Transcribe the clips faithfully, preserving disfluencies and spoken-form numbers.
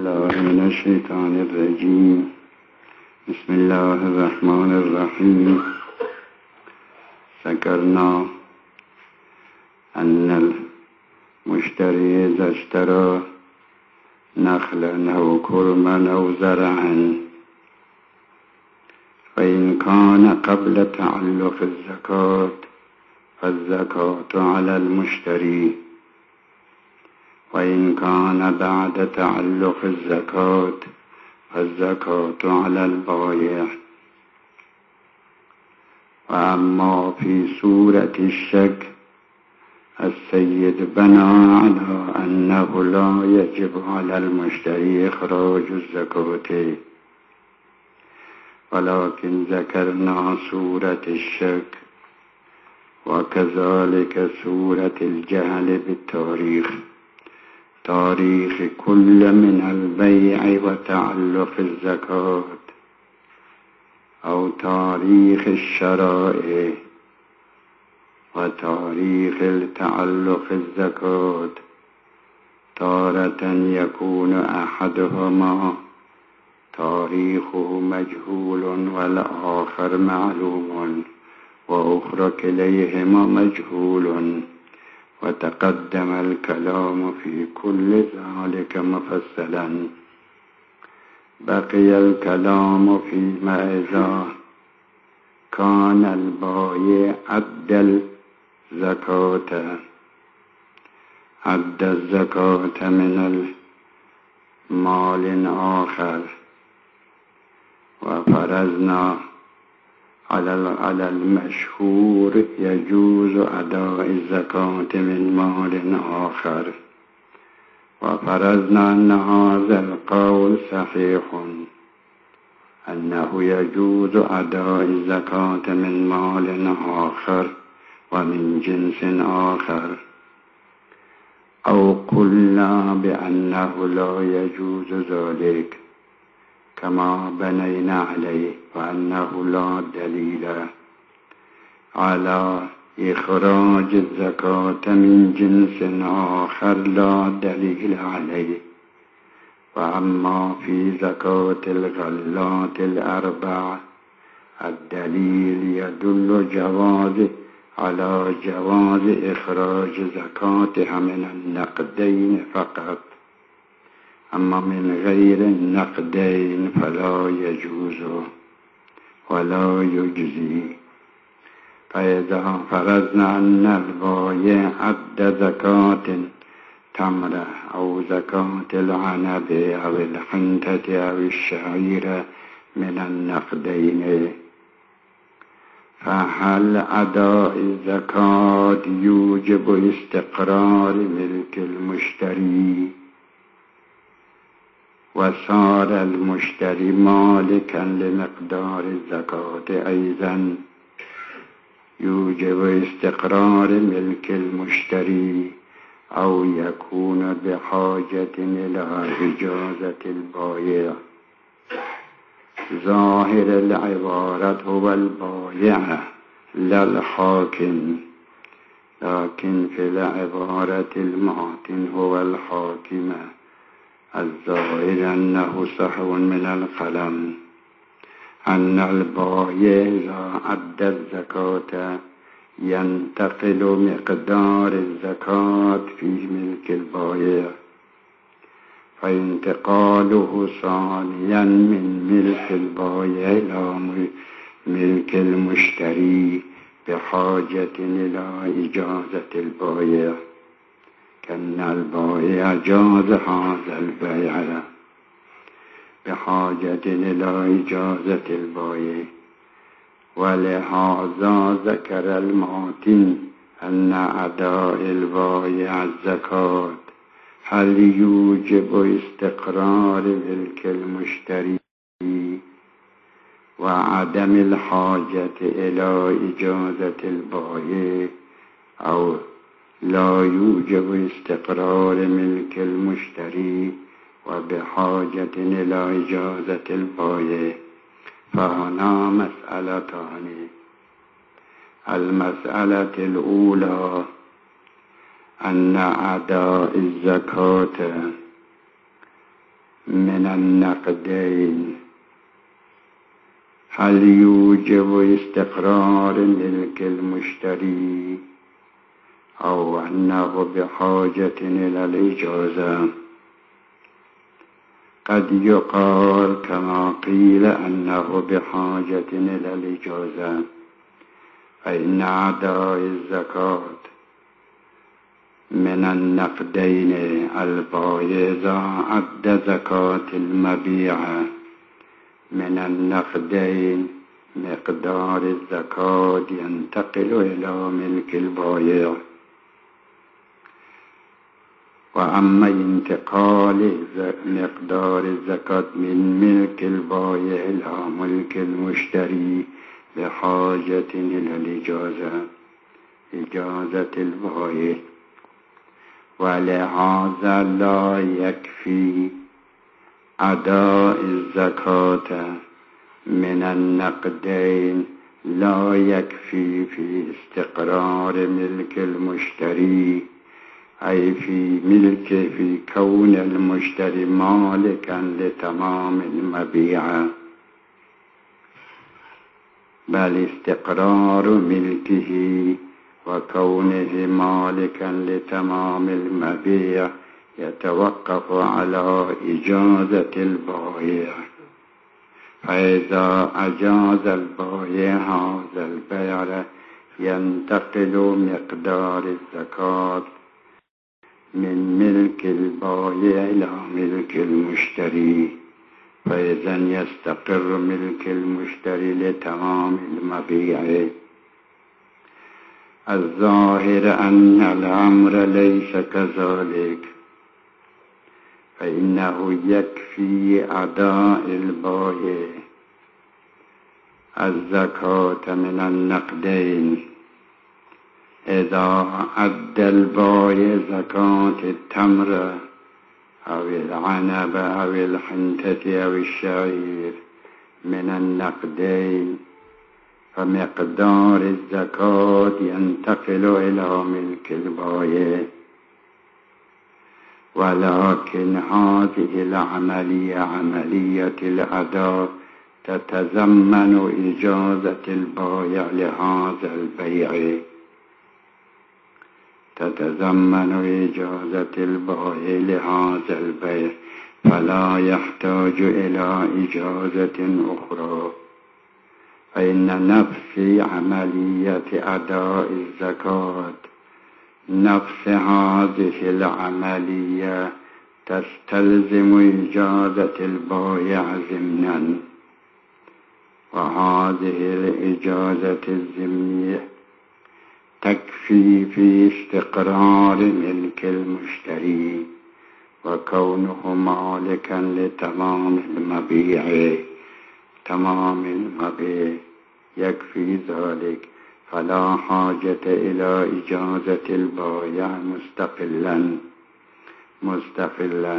بالله من الشيطان الرجيم. بسم الله الرحمن الرحيم. ذكرنا أن المشتري إذا اشترى نخلا أو كرما أو زرعا فإن كان قبل تعلق الزكاة فالزكاة على المشتري، وإن كان بعد تعلق الزكاة فالزكاة على البائع. وأما في سورة الشك السيد بنى على أنه لا يجب على المشتري إخراج الزكاة، ولكن ذكرنا سورة الشك وكذلك سورة الجهل بالتاريخ، تاريخ كل من البيع وتعلق الزكاة، أو تاريخ الشرائع وتاريخ تعلق الزكاة. تارة يكون أحدهما تاريخه مجهول والآخر معلوم، وأخرى كليهما مجهول، وتقدم الكلام في كل ذلك مفصلا. بقي الكلام فيما إذا كان البائع أدى الزكاة أدى الزكاة من المال آخر، وفرضنا على المشهور يجوز أداء الزكاة من مال آخر، وفرضنا أن هذا القول صحيح، أنه يجوز أداء الزكاة من مال آخر ومن جنس آخر، أو قلنا بأنه لا يجوز ذلك كما بنينا عليه، وأنه لا دليل على إخراج الزكاة من جنس آخر، لا دليل عليه. وأما في زكاة الغلات الأربع الدليل يدل جواز على جواز إخراج زكاتها من النقدين فقط، أما من غير النقدين فلا يجوز ولا يجزي. فإذا فرضنا أن البائع أدى زكاة تمرة أو زكاة العنب أو الحنطة أو الشعير من النقدين، فهل أداء الزكاة يوجب استقرار ملك المشتري، وصار المشتري مالكا لمقدار الزكاة أيضا يوجب استقرار ملك المشتري، أو يكون بحاجة إلى إجازة البائع؟ ظاهر العبارة هو البائع لا الحاكم، لكن في العبارة المعتن هو الحاكم. الظاهر أنه سهو من القلم، أن البائع إذا أدى الزكاة ينتقل مقدار الزكاة في ملك البائع، فانتقاله ثانيا من ملك البائع إلى ملك المشتري بحاجة إلى إجازة البائع، كأن البائع جاز هذا البيع بحاجة إلى إجازة البائع. ولهذا ذكر الماتن أن أداء البائع الزكاة هل يوجب استقرار ملك المشتري وعدم الحاجة إلى إجازة البائع، أو لا يوجب استقرار ملك المشتري وبحاجة إلى إجازة البائع. فهنا مسألتان. المسألة الأولى أن أداء الزكاة من النقدين. هل يوجب استقرار ملك المشتري أو أنه بحاجة إلى الإجازة؟ قد يقال كما قيل أنه بحاجة إلى الإجازة، فإن أداء الزكاة من النقدين البائع إذا أدى زكاة المبيع من النقدين مقدار الزكاة ينتقل إلى ملك البائع. وأما انتقال مقدار الزكاة من ملك البائع إلى ملك المشتري بحاجة إلى الإجازة إجازة البائع، ولهذا لا يكفي أداء الزكاة من النقدين، لا يكفي في استقرار ملك المشتري، أي في ملك في كون المشتري مالكا لتمام المبيع، بل استقرار ملكه وكونه مالكا لتمام المبيع يتوقف على إجازة البائع. فإذا أجاز البائع هذا البيع ينتقل مقدار الزكاة من ملك البائع إلى ملك المشتري، فإذا يستقر ملك المشتري لتمام المبيع. الظاهر أن الأمر ليس كذلك، فإنه يكفي أداء البائع الزكاة من النقدين. إذا أدى البائع زكاة التمر أو العنب أو الحنطة أو الشعير من النقدين فمقدار الزكاة ينتقل إلى ملك البائع، ولكن هذه العملية عملية الأداء تتضمن إجازة البائع لهذا البيع تتضمن إجازة البائع لهذا البيع فلا يحتاج إلى إجازة أخرى، فإن نفس عملية أداء الزكاة نفس هذه العملية تستلزم إجازة البائع ضمنا، وهذه الإجازة الضمنية تكفي في استقرار ملك المشتري وكونه مالكا لتمام المبيع تمام المبيع يكفي ذلك، فلا حاجة إلى إجازة البائع مستقلا مستقلا.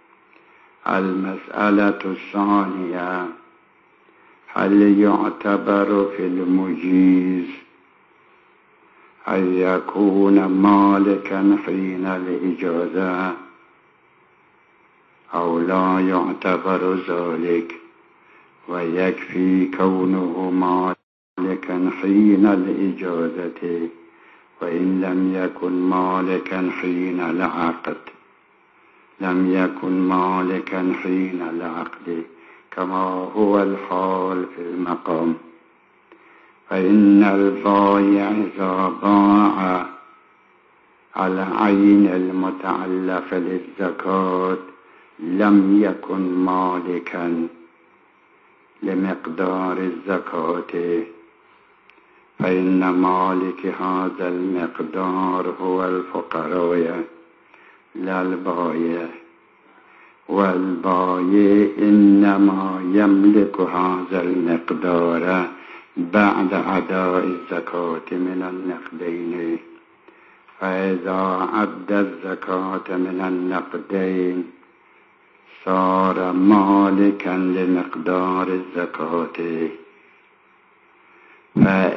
المسألة الثانية: هل يعتبر في المجيز أن يكون مالكا حين الإجازة أو لا يعتبر ذلك، ويكفي كونه مالكا حين الإجازة وإن لم يكن مالكا حين العقد لم يكن مالكا حين العقد كما هو الحال في المقام. فإن البائع إذا باع العين المتعلق للزكاة لم يكن مالكا لمقدار الزكاة، فإن مالك هذا المقدار هو الفقراء لا البائع، والبائع إنما يملك هذا المقدار بعد أداء الزكاة من النقدين. فإذا أدى الزكاة من النقدين صار مالكا لمقدار الزكاة،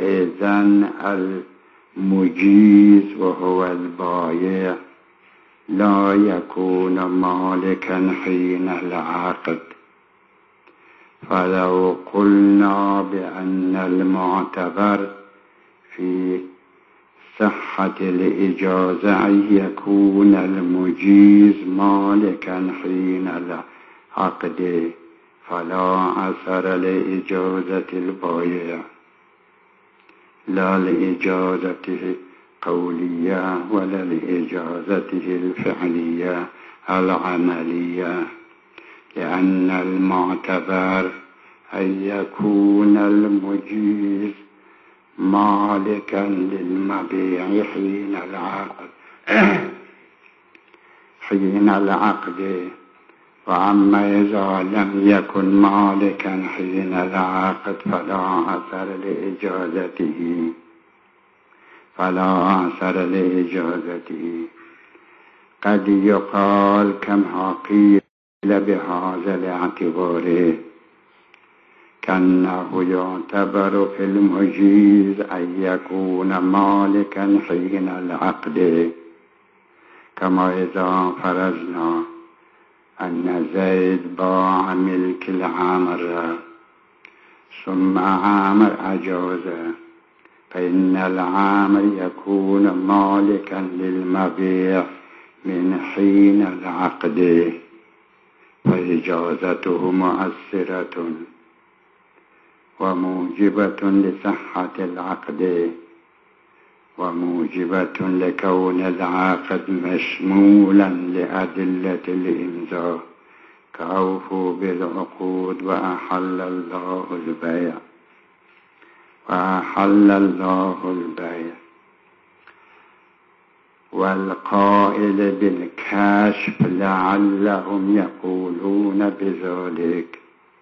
فإذا المجيز وهو البائع لا يكون مالكا حين العقد. فلو قلنا بأن المعتبر في صحة الإجازة أن يكون المجيز مالكا حين العقد فلا أثر لإجازة البائع، لا لإجازته قولية ولا لإجازته الفعلية العملية، لأن المعتبر أن يكون المجيز مالكا للمبيع حين العقد حين العقد. وأما إذا لم يكن مالكا حين العقد فلا أثر لإجازته فلا أثر لإجازته. قد يقال كما قيل بهذا الاعتبار كأنه يعتبر في المجيز أن يكون مالكا حين العقد، كما إذا فرضنا أن زيد باع ملك العامر ثم عامر أجازه، فإن العامر يكون مالكا للمبيع من حين العقد، فإجازته مؤثرة وموجبة لصحة العقد وموجبة لكون العقد مشمولا لأدلة الإمضاء كأوفوا بالعقود وأحل الله البيع وأحل الله البيع. والقائل بالكشف لعلهم يقولون بذلك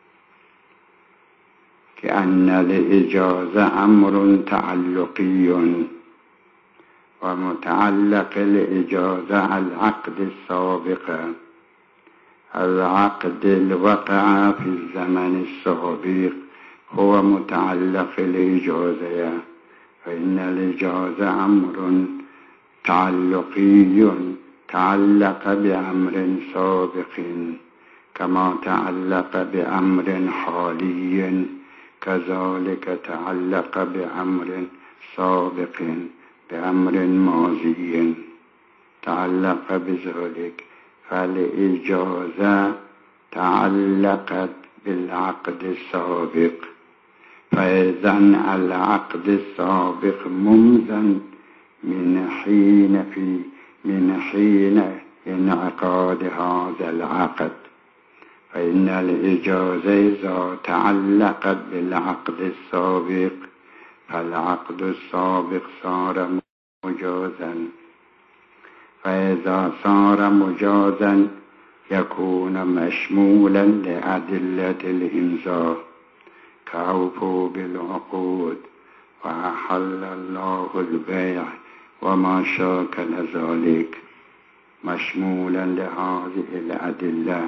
كأن الإجازة أمر تعلقي، ومتعلق الإجازة العقد السابق، العقد الوقع في الزمن السابق هو متعلق الإجازة، فإن الإجازة أمر تعلقي تعلق بأمر سابق كما تعلق بأمر حالي، كذلك تعلق بأمر سابق بأمر ماضي تعلق بذلك. فالإجازة تعلقت بالعقد السابق، فإذا العقد السابق ممضى من حين في من حين انعقاد هذا العقد، فإن الإجازة إذا تعلقت بالعقد السابق فالعقد السابق صار مجازا، فإذا صار مجازا يكون مشمولا لأدلة الإمضاء كأوفوا بالعقود وأحل الله البيع وما شاكل ذلك، مشمولا لهذه الأدلة.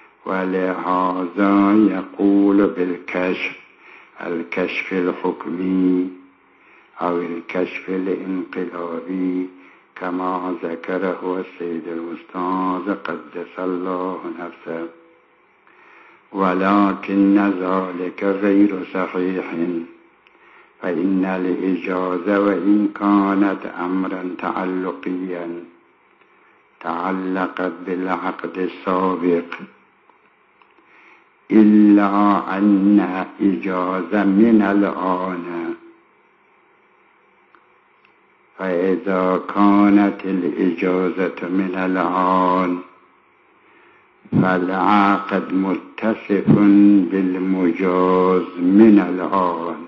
ولهذا يقول بالكشف الكشف الحكمي أو الكشف الانقلابي كما ذكره السيد الأستاذ قدس الله نفسه، ولكن ذلك غير صحيح، فإن الإجازة وإن كانت أمرا تعلقيا تعلقت بالعقد السابق إلا أن إجازة من الآن، فإذا كانت الإجازة من الآن فالعقد متصف بالمجاز من الآن،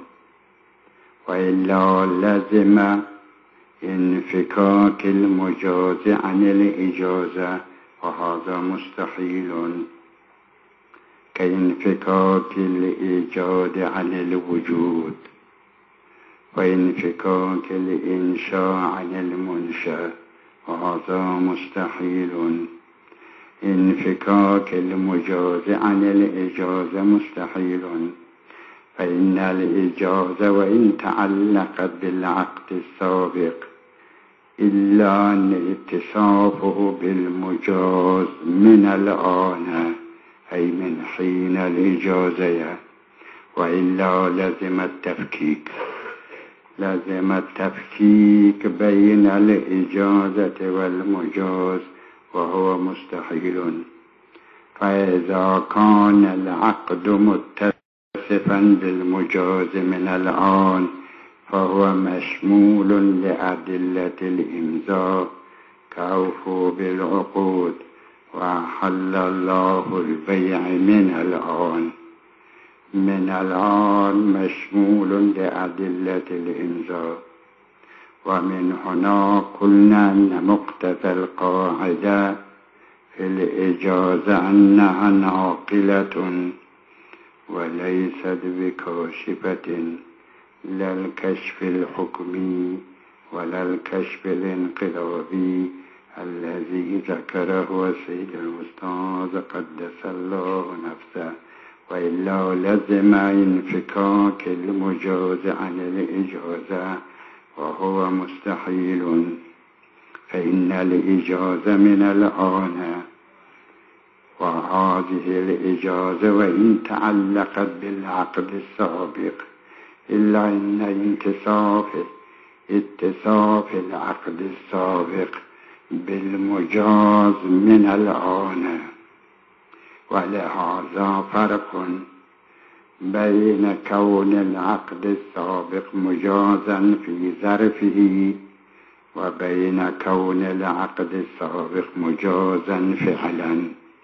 وإلا لزم انفكاك المجاز عن الإجازة، وهذا مستحيل كانفكاك الإيجاد عن الوجود وانفكاك الإنشاء عن المنشأ، وهذا مستحيل. انفكاك المجاز عن الإجازة مستحيل، فإن الإجازة وإن تعلقت بالعقد السابق إلا أن اتصافه بالمجاز من الآن، أي من حين الإجازة، وإلا لازم التفكيك لازم التفكيك بين الإجازة والمجاز، وهو مستحيل. فإذا كان العقد متصفا بالمجاز من الآن فهو مشمول لأدلة الإمضاء كأوفوا بالعقود وأحل الله البيع من الآن. من الآن مشمول لأدلة الإمضاء. ومن هنا قلنا أن مقتضى القاعدة في الإجازة أنها ناقلة وليست بكاشفة، لا الكشف الحكمي ولا الكشف الانقلابي الذي ذكره السيد الأستاذ قدس الله نفسه، وإلا لزم انفكاك المجاز عن الإجازة، وهو مستحيل. فإن الإجازة من الآن، وهذه الإجازة وإن تعلقت بالعقد السابق إلا أن انتصاف اتصاف العقد السابق بالمجاز من الآن، ولهذا فرق بين كون العقد السابق مجازا في ظرفه وبين كون العقد السابق مجازا فعلا.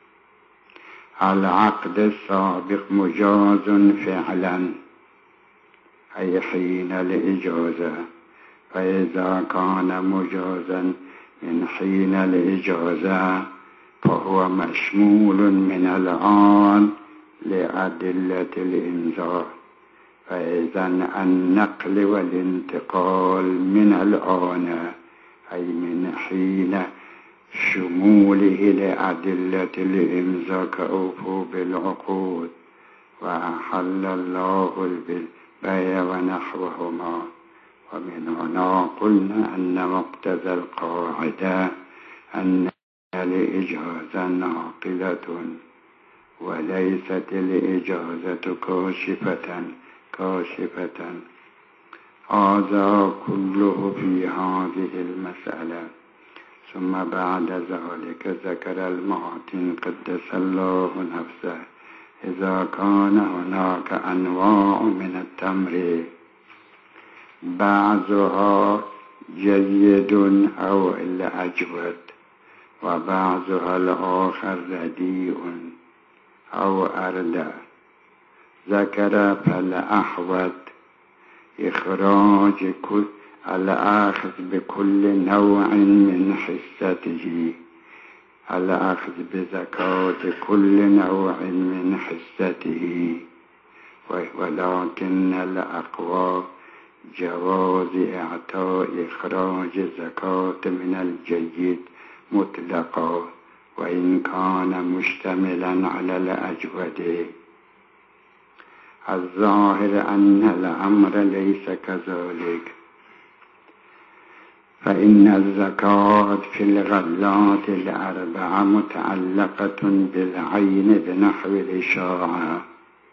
العقد السابق مجاز فعلا أي حين الإجازة، فإذا كان مجازا من حين الإجازة فهو مشمول من الآن لأدلة الإمضاء. فإذا النقل والانتقال من الآن أي من حين شموله لأدلة الإمضاء كأوفوا بالعقود وأحل الله البيع ونحوهما. ومن هنا قلنا أن مقتضى القاعدة أن الإجازة ناقلة وليست الإجازة كاشفة كاشفة هذا كله في هذه المسألة. ثم بعد ذلك ذكر المعتن قدس الله نفسه إذا كان هناك أنواع من التمر بعضها جيد أو الأجود وبعضها الآخر رديء أو أردى، ذكر فالأحوط إخراج كل الأخذ بكل نوع من حصته، الأخذ بزكاة كل نوع من حصته، ولكن الأقوى جواز إعطاء إخراج زكاة من الجيد مطلقا وإن كان مشتملا على الأجود. الظاهر أن الأمر ليس كذلك، فإن الزكاة في الغلات الأربعة متعلقة بالعين بنحو الإشاعة،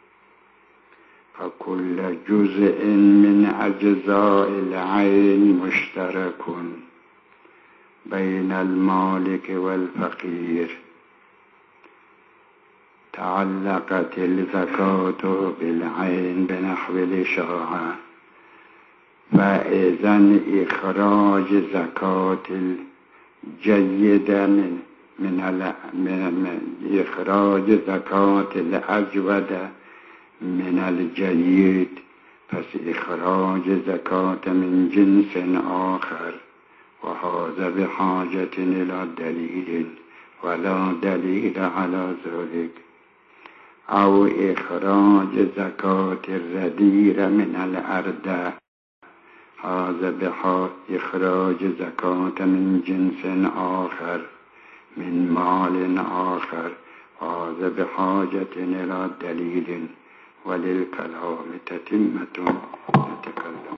فكل جزء من أجزاء العين مشترك بين المالك والفقير. تعلقت الزكاة بالعين بنحو الإشاعة، فإذا إخراج زكاة الجيدة من من, من إخراج زكاة الأجود من الجيد فإخراج زكاة من جنس آخر، وهذا بحاجة إلى دليل ولا دليل على ذلك. أو إخراج زكاة الرديء من الأردى، هذا بحاجة إخراج زكاة من جنس آخر من مال آخر، هذا بحاجة إلى دليل. وللكلام تتمة نتكلم.